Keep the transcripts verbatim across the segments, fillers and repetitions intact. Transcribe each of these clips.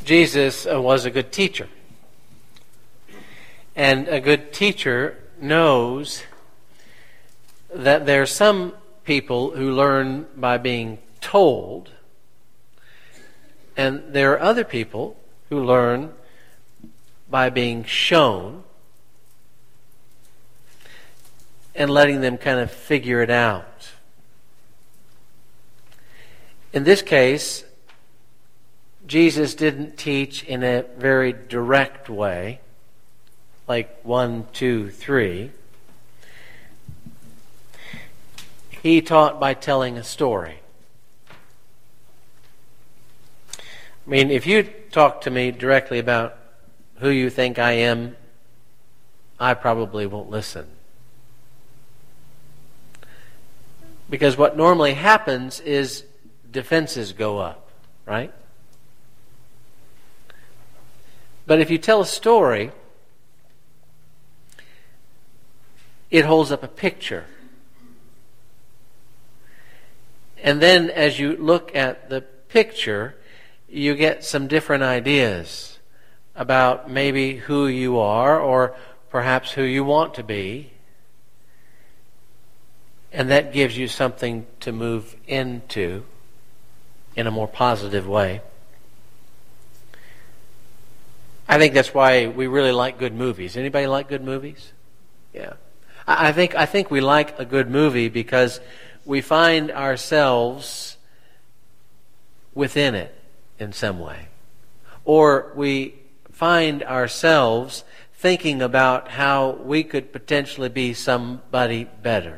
Jesus uh, was a good teacher. And a good teacher knows that there are some people who learn by being told, and there are other people who learn by being shown and letting them kind of figure it out. In this case, Jesus didn't teach in a very direct way, like one, two, three. He taught by telling a story. I mean, if you talk to me directly about who you think I am, I probably won't listen. Because what normally happens is defenses go up, right? But if you tell a story, it holds up a picture. And then as you look at the picture, you get some different ideas about maybe who you are or perhaps who you want to be. And that gives you something to move into in a more positive way. I think that's why we really like good movies. Anybody like good movies? Yeah. I think I think we like a good movie because we find ourselves within it in some way. Or we find ourselves thinking about how we could potentially be somebody better.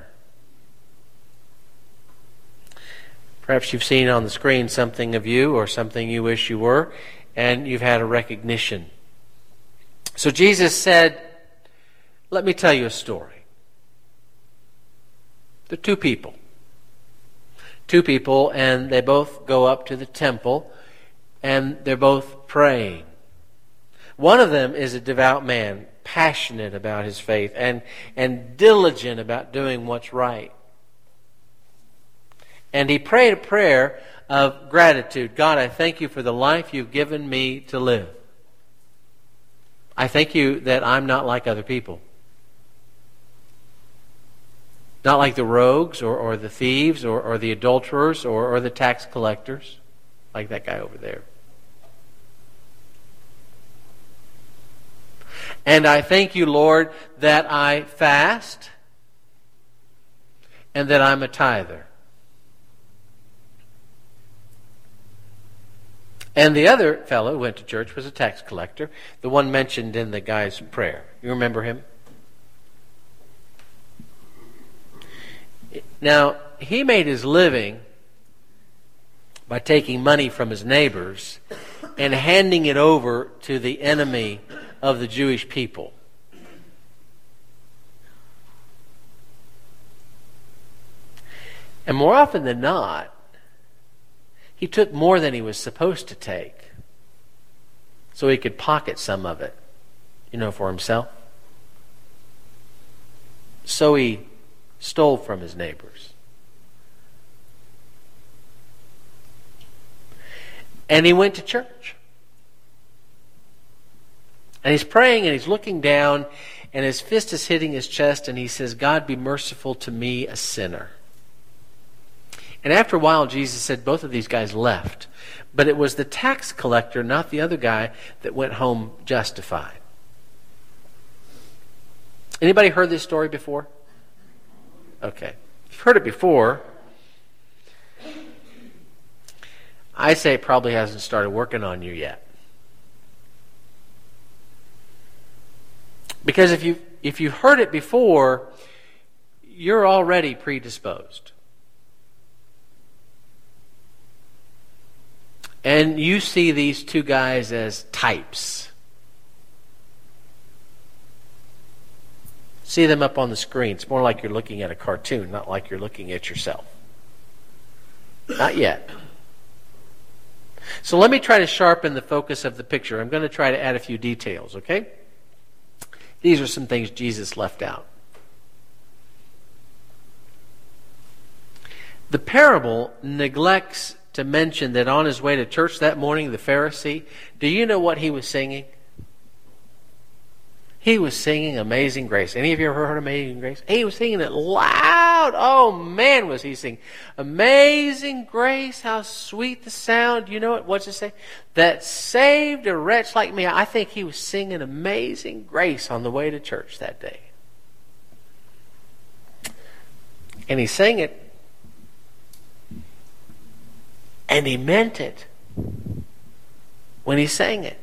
Perhaps you've seen on the screen something of you or something you wish you were, and you've had a recognition. So Jesus said, let me tell you a story. There are two people. Two people, and they both go up to the temple, and they're both praying. One of them is a devout man, passionate about his faith, and, and diligent about doing what's right. And he prayed a prayer of gratitude. God, I thank you for the life you've given me to live. I thank you that I'm not like other people. Not like the rogues or, or the thieves or, or the adulterers or, or the tax collectors, like that guy over there. And I thank you, Lord, that I fast and that I'm a tither. And the other fellow who went to church was a tax collector, the one mentioned in the guy's prayer. You remember him? Now, he made his living by taking money from his neighbors and handing it over to the enemy of the Jewish people. And more often than not, he took more than he was supposed to take so he could pocket some of it, you know, for himself. So he stole from his neighbors. And he went to church. And he's praying and he's looking down and his fist is hitting his chest and he says, God, be merciful to me, a sinner. And after a while, Jesus said both of these guys left. But it was the tax collector, not the other guy, that went home justified. Anybody heard this story before? Okay. If you've heard it before, I say it probably hasn't started working on you yet. Because if you if you heard it before, you're already predisposed. And you see these two guys as types. See them up on the screen. It's more like you're looking at a cartoon, not like you're looking at yourself. Not yet. So let me try to sharpen the focus of the picture. I'm going to try to add a few details, okay? These are some things Jesus left out. The parable neglects to mention that on his way to church that morning, the Pharisee, do you know what he was singing? He was singing Amazing Grace. Any of you ever heard Amazing Grace? He was singing it loud. Oh, man, was he singing. Amazing Grace, how sweet the sound. You know what? What's it say? That saved a wretch like me. I think he was singing Amazing Grace on the way to church that day. And he sang it. And he meant it when he sang it.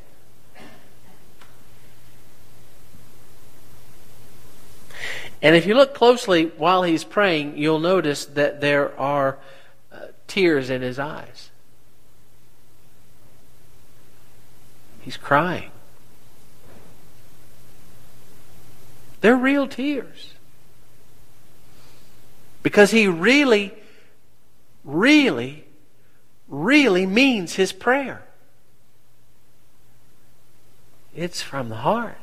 And if you look closely while he's praying, you'll notice that there are uh, tears in his eyes. He's crying. They're real tears. Because he really, really, really means his prayer. It's from the heart.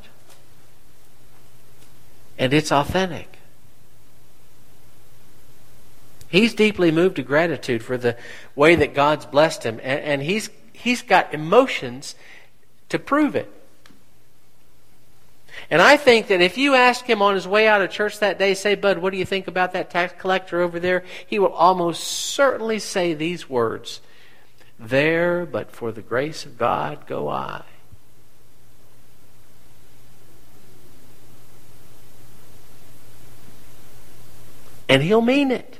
And it's authentic. He's deeply moved to gratitude for the way that God's blessed him. And, and he's he's got emotions to prove it. And I think that if you ask him on his way out of church that day, say, Bud, what do you think about that tax collector over there? He will almost certainly say these words, there, but for the grace of God, go I. And he'll mean it.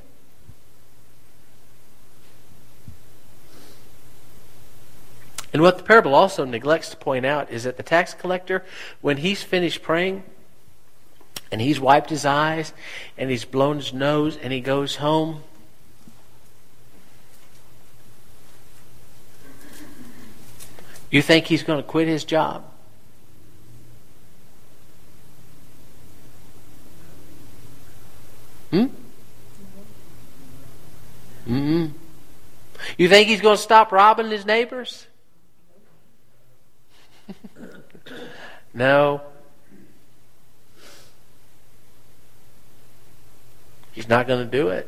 And what the parable also neglects to point out is that the tax collector, when he's finished praying, and he's wiped his eyes, and he's blown his nose, and he goes home, you think he's going to quit his job? Hmm? Mm-hmm. You think he's going to stop robbing his neighbors? No. He's not going to do it.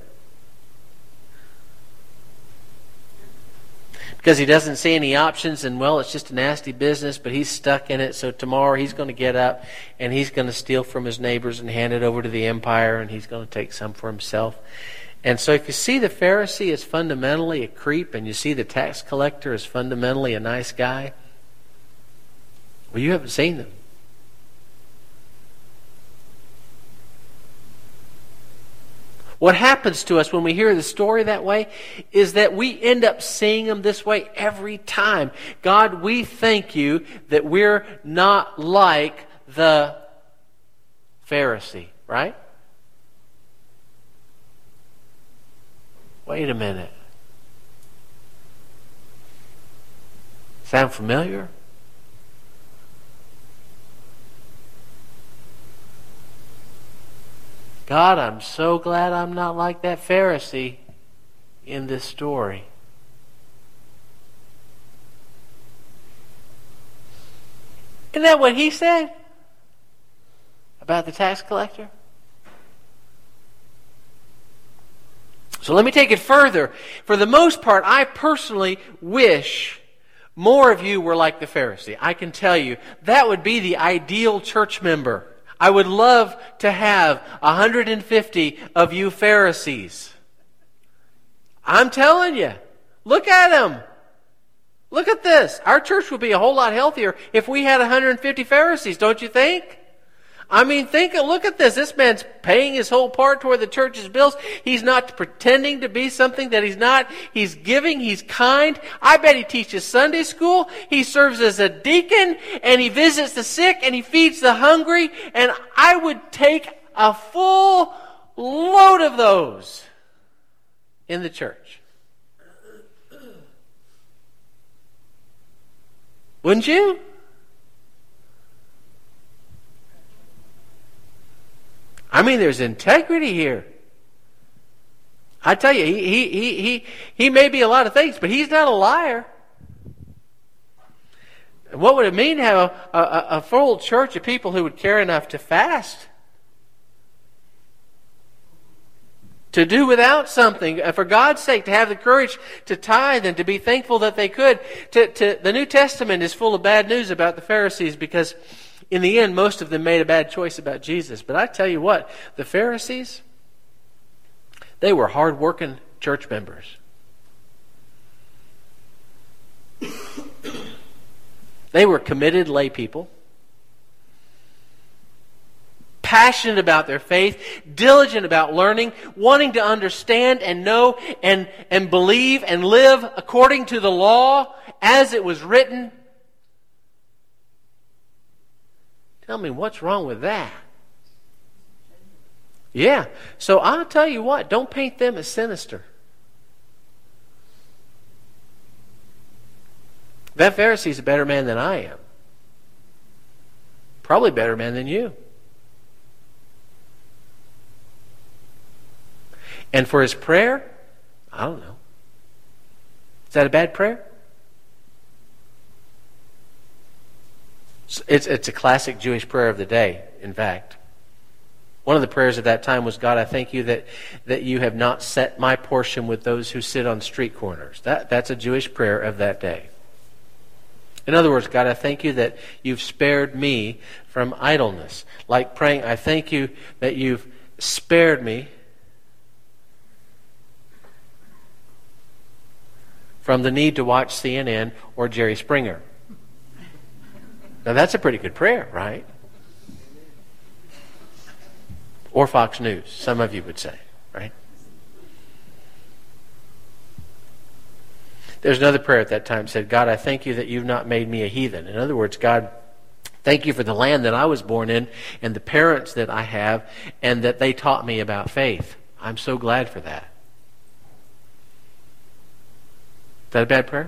Because he doesn't see any options, and well, it's just a nasty business, but he's stuck in it, so tomorrow he's going to get up and he's going to steal from his neighbors and hand it over to the empire, and he's going to take some for himself. And so if you see the Pharisee as fundamentally a creep, and you see the tax collector as fundamentally a nice guy, well, you haven't seen them. What happens to us when we hear the story that way is that we end up seeing them this way every time. God, we thank you that we're not like the Pharisee, right? Wait a minute. Sound familiar? God, I'm so glad I'm not like that Pharisee in this story. Isn't that what he said about the tax collector? So let me take it further. For the most part, I personally wish more of you were like the Pharisee. I can tell you, that would be the ideal church member. I would love to have one hundred fifty of you Pharisees. I'm telling you, look at them. Look at this. Our church would be a whole lot healthier if we had one hundred fifty Pharisees, don't you think? I mean, think, look at this. This man's paying his whole part toward the church's bills. He's not pretending to be something that he's not. He's giving. He's kind. I bet he teaches Sunday school. He serves as a deacon, and he visits the sick, and he feeds the hungry. And I would take a full load of those in the church. Wouldn't you? I mean, there's integrity here. I tell you, he, he, he, he, he may be a lot of things, but he's not a liar. What would it mean to have a, a, a full church of people who would care enough to fast? to do without something, for God's sake, to have the courage to tithe and to be thankful that they could. To, to, the New Testament is full of bad news about the Pharisees because in the end, most of them made a bad choice about Jesus. But I tell you what, the Pharisees, they were hard-working church members. They were committed lay people, passionate about their faith, diligent about learning, wanting to understand and know and, and believe and live according to the law as it was written. Tell me, what's wrong with that? Yeah. So I'll tell you what, don't paint them as sinister. That Pharisee's a better man than I am. Probably a better man than you. And for his prayer, I don't know. Is that a bad prayer? It's, it's a classic Jewish prayer of the day, in fact. One of the prayers of that time was, God, I thank you that, that you have not set my portion with those who sit on street corners. That, that's a Jewish prayer of that day. In other words, God, I thank you that you've spared me from idleness. Like praying, I thank you that you've spared me from the need to watch C N N or Jerry Springer. Now that's a pretty good prayer, right? Or Fox News, some of you would say, right? There's another prayer at that time that said, God, I thank you that you've not made me a heathen. In other words, God, thank you for the land that I was born in and the parents that I have and that they taught me about faith. I'm so glad for that. Is that a bad prayer?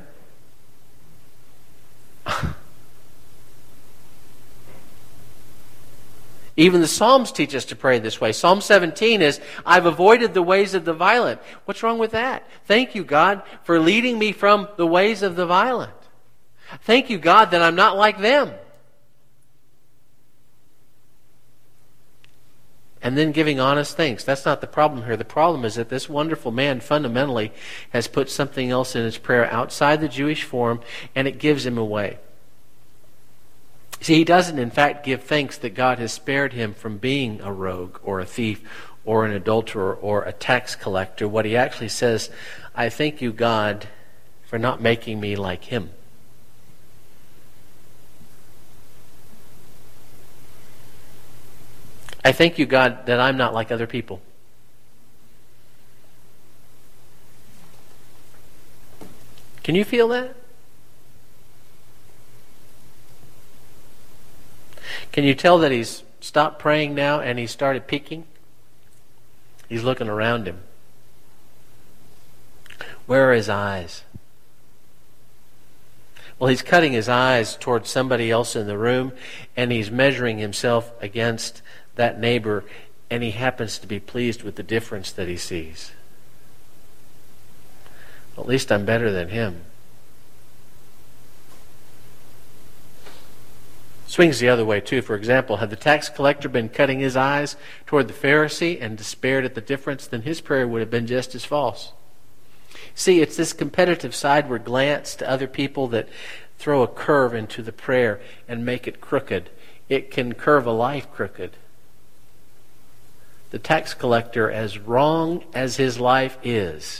Even the Psalms teach us to pray this way. Psalm seventeen is, I've avoided the ways of the violent. What's wrong with that? Thank you, God, for leading me from the ways of the violent. Thank you, God, that I'm not like them. And then giving honest thanks. That's not the problem here. The problem is that this wonderful man fundamentally has put something else in his prayer outside the Jewish form, and it gives him away. See, he doesn't in fact give thanks that God has spared him from being a rogue or a thief or an adulterer or a tax collector. What he actually says, I thank you, God, for not making me like him. I thank you, God, that I'm not like other people. Can you feel that? Can you tell that he's stopped praying now and he started peeking? He's looking around him. Where are his eyes? Well, he's cutting his eyes towards somebody else in the room, and he's measuring himself against that neighbor, and he happens to be pleased with the difference that he sees. Well, at least I'm better than him. Swings the other way too. For example, had the tax collector been cutting his eyes toward the Pharisee and despaired at the difference, then his prayer would have been just as false. See, it's this competitive sideward glance to other people that throw a curve into the prayer and make it crooked. It can curve a life crooked. The tax collector, as wrong as his life is,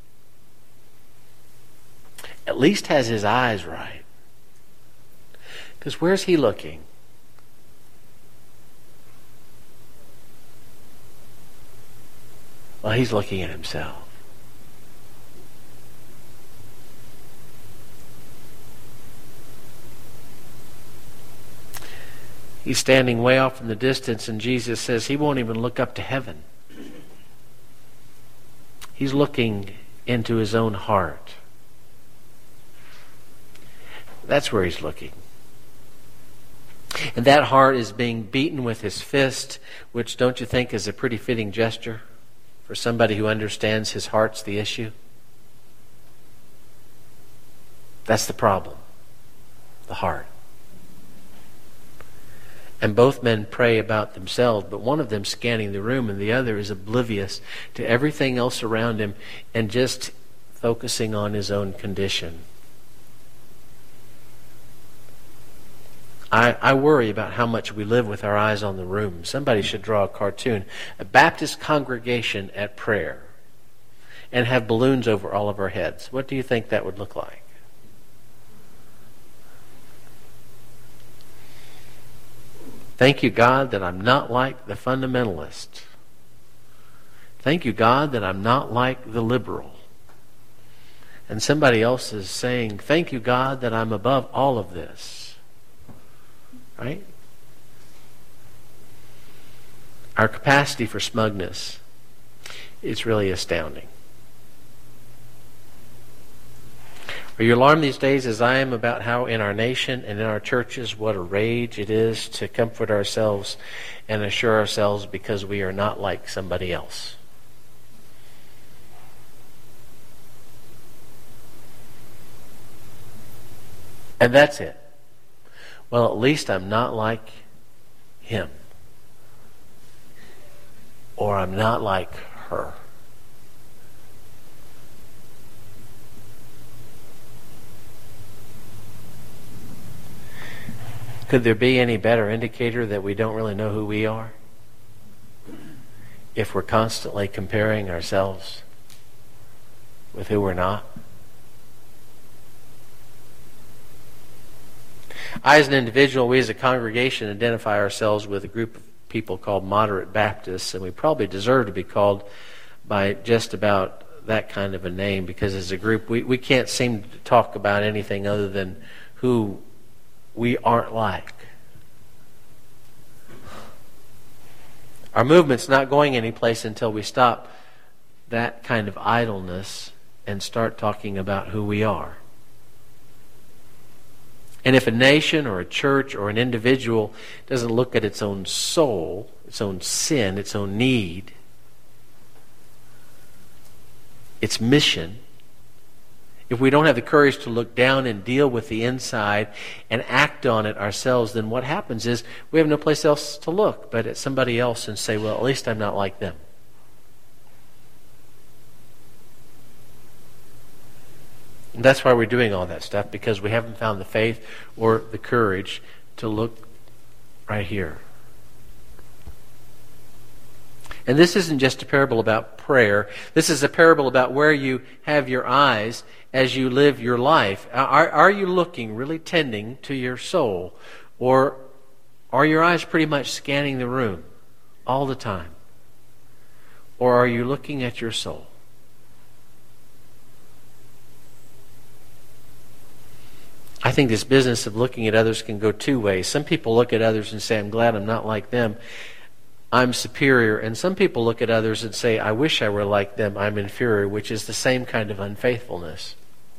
at least has his eyes right. Because where's he looking? Well, he's looking at himself. He's standing way off in the distance, and Jesus says he won't even look up to heaven. He's looking into his own heart. That's where he's looking. And that heart is being beaten with his fist, which don't you think is a pretty fitting gesture for somebody who understands his heart's the issue? That's the problem. The heart. And both men pray about themselves, but one of them scanning the room and the other is oblivious to everything else around him and just focusing on his own condition. I, I worry about how much we live with our eyes on the room. Somebody should draw a cartoon. A Baptist congregation at prayer and have balloons over all of our heads. What do you think that would look like? Thank you, God, that I'm not like the fundamentalist. Thank you, God, that I'm not like the liberal. And somebody else is saying, thank you, God, that I'm above all of this. Right? Our capacity for smugness is really astounding. Are you alarmed these days, as I am, about how in our nation and in our churches what a rage it is to comfort ourselves and assure ourselves because we are not like somebody else? And that's it. Well, at least I'm not like him. Or I'm not like her. Could there be any better indicator that we don't really know who we are? If we're constantly comparing ourselves with who we're not? I, as an individual, we as a congregation identify ourselves with a group of people called moderate Baptists, and we probably deserve to be called by just about that kind of a name, because as a group we, we can't seem to talk about anything other than who we aren't like. Our movement's not going anyplace until we stop that kind of idleness and start talking about who we are. And if a nation or a church or an individual doesn't look at its own soul, its own sin, its own need, its mission, if we don't have the courage to look down and deal with the inside and act on it ourselves, then what happens is we have no place else to look but at somebody else and say, well, at least I'm not like them. And that's why we're doing all that stuff, because we haven't found the faith or the courage to look right here. And this isn't just a parable about prayer. This is a parable about where you have your eyes as you live your life. Are, are you looking, really tending to your soul? Or are your eyes pretty much scanning the room all the time? Or are you looking at your soul? I think this business of looking at others can go two ways. Some people look at others and say, I'm glad I'm not like them. I'm superior. And some people look at others and say, I wish I were like them. I'm inferior, which is the same kind of unfaithfulness.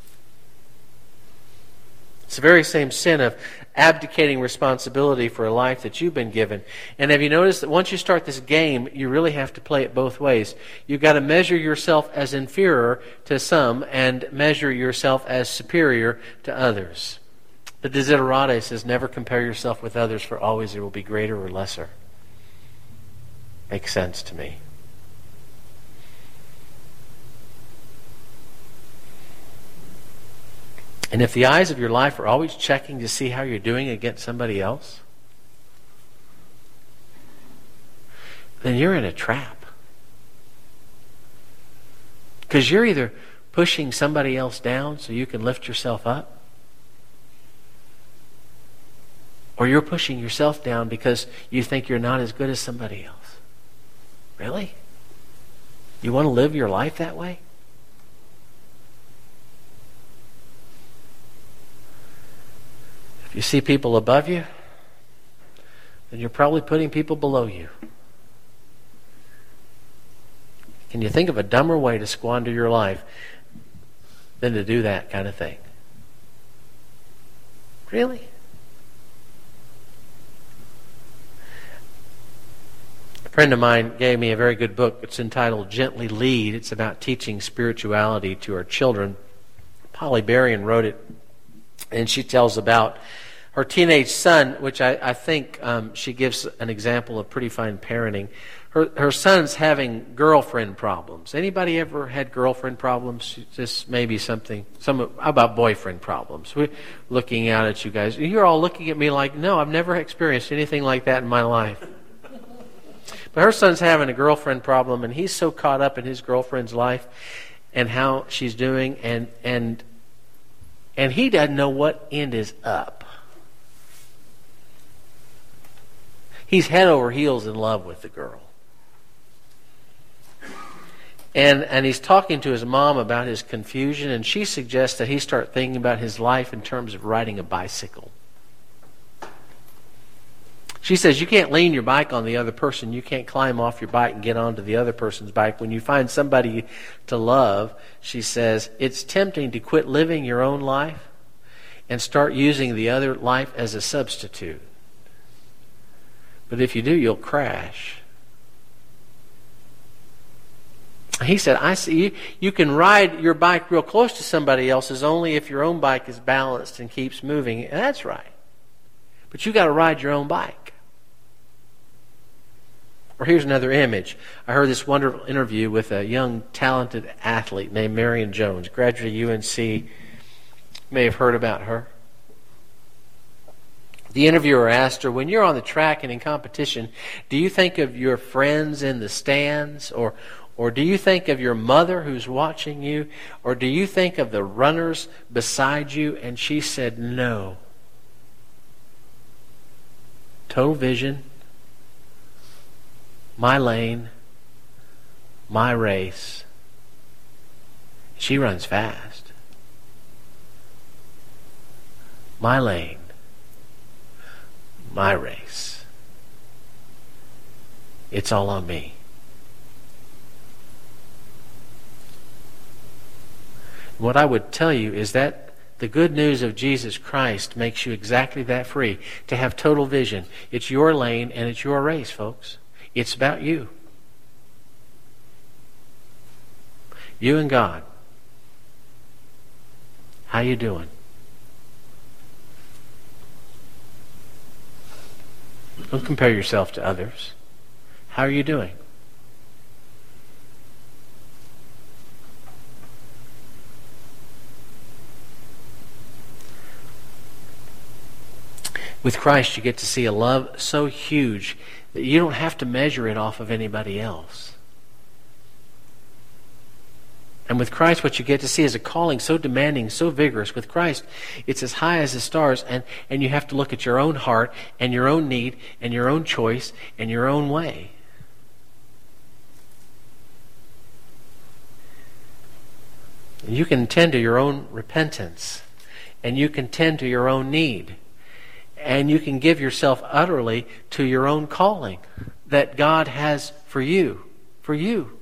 It's the very same sin of abdicating responsibility for a life that you've been given. And have you noticed that once you start this game, you really have to play it both ways. You've got to measure yourself as inferior to some and measure yourself as superior to others. The Desiderata says, never compare yourself with others, for always there will be greater or lesser. Makes sense to me. And if the eyes of your life are always checking to see how you're doing against somebody else, then you're in a trap. Because you're either pushing somebody else down so you can lift yourself up, or you're pushing yourself down because you think you're not as good as somebody else. Really? You want to live your life that way? If you see people above you, then you're probably putting people below you. Can you think of a dumber way to squander your life than to do that kind of thing? Really? A friend of mine gave me a very good book. It's entitled Gently Lead. It's about teaching spirituality to our children. Polly Berrien wrote it, and she tells about her teenage son, which I, I think um, she gives an example of pretty fine parenting. Her, her son's having girlfriend problems. Anybody ever had girlfriend problems? Just maybe something, some how about boyfriend problems? We're looking out at you guys. You're all looking at me like, no, I've never experienced anything like that in my life. But her son's having a girlfriend problem, and he's so caught up in his girlfriend's life and how she's doing, and and and he doesn't know what end is up. He's head over heels in love with the girl. And and he's talking to his mom about his confusion, and she suggests that he start thinking about his life in terms of riding a bicycle. She says, you can't lean your bike on the other person. You can't climb off your bike and get onto the other person's bike. When you find somebody to love, she says, it's tempting to quit living your own life and start using the other life as a substitute. But if you do, you'll crash. He said, I see you, you can ride your bike real close to somebody else's only if your own bike is balanced and keeps moving. And that's right. But you got to ride your own bike. Or here's another image. I heard this wonderful interview with a young, talented athlete named Marion Jones, graduate of U N C. You may have heard about her. The interviewer asked her, when you're on the track and in competition, do you think of your friends in the stands? Or, or do you think of your mother who's watching you? Or do you think of the runners beside you? And she said, no. Total vision, my lane, my race. She runs fast. My lane, my race. It's all on me. What I would tell you is that the good news of Jesus Christ makes you exactly that free, to have total vision. It's your lane and it's your race, folks. It's about you. You and God. How you doing? Don't compare yourself to others. How are you doing? With Christ, you get to see a love so huge that you don't have to measure it off of anybody else. And with Christ, what you get to see is a calling so demanding, so vigorous. With Christ, it's as high as the stars, and, and you have to look at your own heart and your own need and your own choice and your own way. And you can tend to your own repentance, and you can tend to your own need. And you can give yourself utterly to your own calling that God has for you. For you.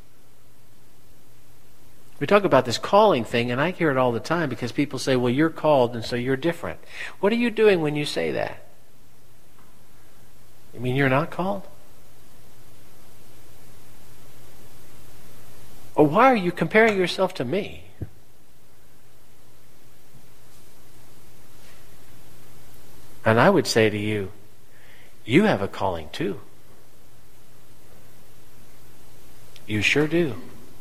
We talk about this calling thing, and I hear it all the time because people say, well, you're called, and so you're different. What are you doing when you say that? You mean you're not called? Or why are you comparing yourself to me? And I would say to you, you have a calling too. You sure do.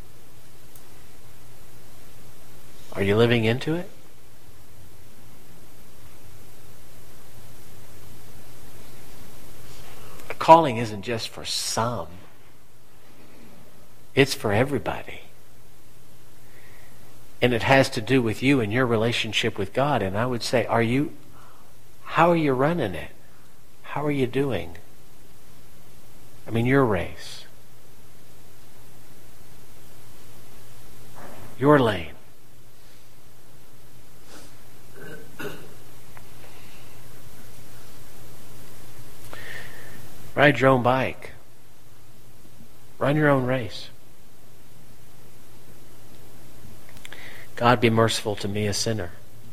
Are you living into it? A calling isn't just for some. It's for everybody. And it has to do with you and your relationship with God. And I would say, are you... How are you running it? How are you doing? I mean, your race. Your lane. Ride your own bike. Run your own race. God, be merciful to me, a sinner.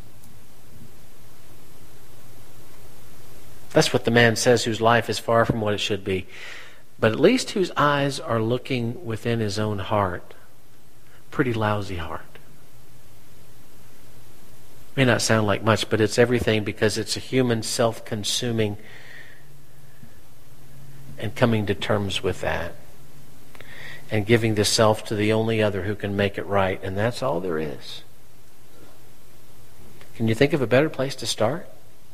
That's what the man says whose life is far from what it should be, but at least whose eyes are looking within his own heart. Pretty lousy heart. May not sound like much, but it's everything, because it's a human self-consuming and coming to terms with that and giving the self to the only other who can make it right, and that's all there is. Can you think of a better place to start?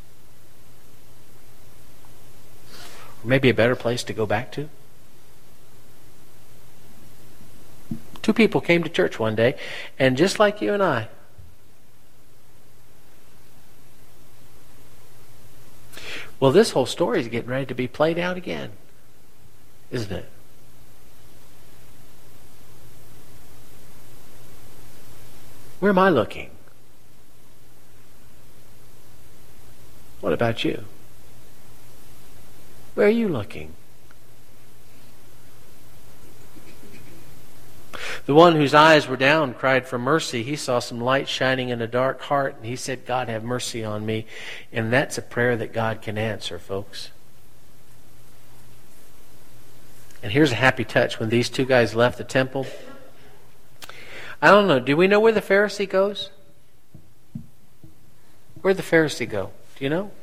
Or maybe a better place to go back to? Two people came to church one day, and just like you and I, well, this whole story is getting ready to be played out again, isn't it? Where am I looking? What about you? Where are you looking? The one whose eyes were down cried for mercy. He saw some light shining in a dark heart, and he said, God, have mercy on me. And that's a prayer that God can answer, folks. And here's a happy touch. When these two guys left the temple, I don't know, do we know where the Pharisee goes? Where'd the Pharisee go? Do you know?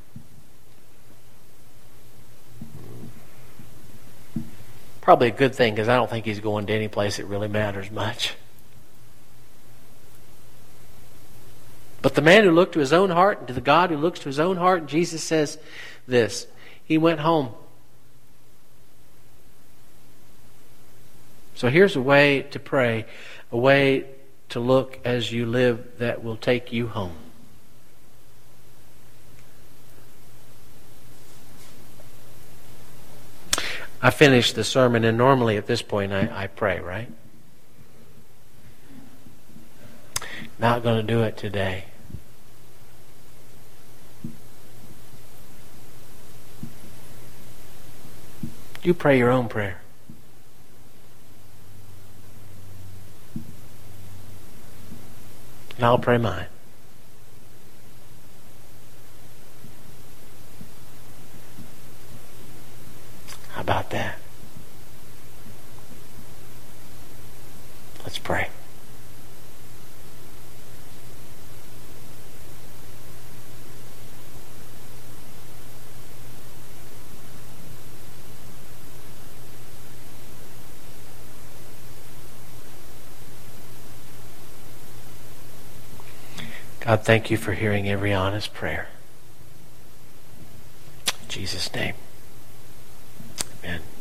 Probably a good thing, because I don't think he's going to any place that really matters much. But the man who looked to his own heart, and to the God who looks to his own heart, Jesus says this, he went home. So here's a way to pray, a way to look as you live that will take you home. I finished the sermon, and normally at this point I, I pray, right? Not going to do it today. You pray your own prayer. And I'll pray mine. How about that? Let's pray. God, thank you for hearing every honest prayer. In Jesus' name. Amen.